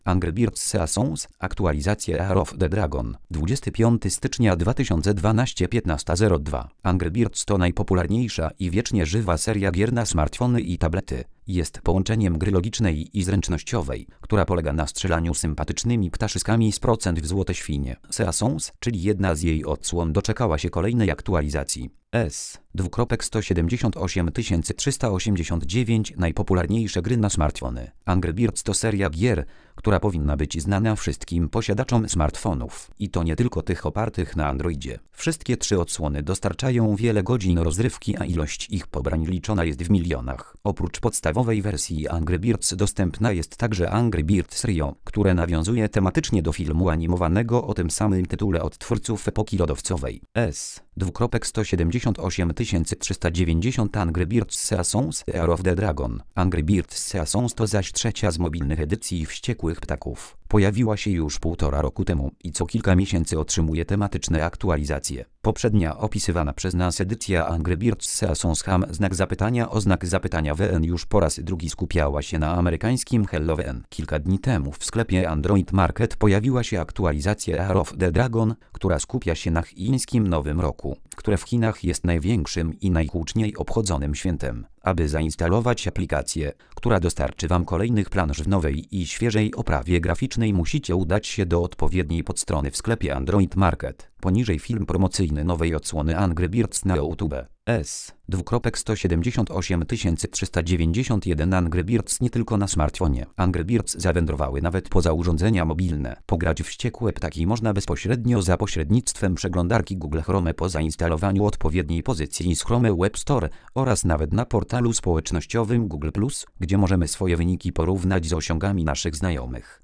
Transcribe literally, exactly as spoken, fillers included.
Angry Birds Seasons, aktualizacja Year of the Dragon, dwudziestego piątego stycznia dwa tysiące dwunastego, piętnasta zero dwa. Angry Birds to najpopularniejsza i wiecznie żywa seria gier na smartfony i tablety. Jest połączeniem gry logicznej i zręcznościowej, która polega na strzelaniu sympatycznymi ptaszyskami z procent w złote świnie. Seasons, czyli jedna z jej odsłon, doczekała się kolejnej aktualizacji. S. sto siedemdziesiąt osiem tysięcy trzysta osiemdziesiąt dziewięć najpopularniejsze gry na smartfony. Angry Birds to seria gier, która powinna być znana wszystkim posiadaczom smartfonów. I to nie tylko tych opartych na Androidzie. Wszystkie trzy odsłony dostarczają wiele godzin rozrywki, a ilość ich pobrań liczona jest w milionach. Oprócz podstawowej wersji Angry Birds dostępna jest także Angry Birds Rio, które nawiązuje tematycznie do filmu animowanego o tym samym tytule od twórców epoki lodowcowej. S. sto siedemdziesiąt osiem tysięcy trzysta dziewięćdziesiąt Angry Birds Seasons Year of the Dragon. Angry Birds Seasons to zaś trzecia z mobilnych edycji Wściekłych Ptaków. Pojawiła się już półtora roku temu i co kilka miesięcy otrzymuje tematyczne aktualizacje. Poprzednia opisywana przez nas edycja Angry Birds Seasons Ham znak zapytania o znak zapytania W N już po raz drugi skupiała się na amerykańskim Hello W N. Kilka dni temu w sklepie Android Market pojawiła się aktualizacja Year of the Dragon, która skupia się na chińskim Nowym Roku, które w Chinach jest największym i najhuczniej obchodzonym świętem. Aby zainstalować aplikację, która dostarczy Wam kolejnych planż w nowej i świeżej oprawie graficznej, musicie udać się do odpowiedniej podstrony w sklepie Android Market. Poniżej film promocyjny nowej odsłony Angry Birds na YouTube. S. sto siedemdziesiąt osiem tysięcy trzysta dziewięćdziesiąt jeden Angry Birds nie tylko na smartfonie. Angry Birds zawędrowały nawet poza urządzenia mobilne. Pograć w Wściekłe Ptaki można bezpośrednio za pośrednictwem przeglądarki Google Chrome po zainstalowaniu odpowiedniej pozycji z Chrome Web Store oraz nawet na portalu społecznościowym Google plus, gdzie możemy swoje wyniki porównać z osiągami naszych znajomych.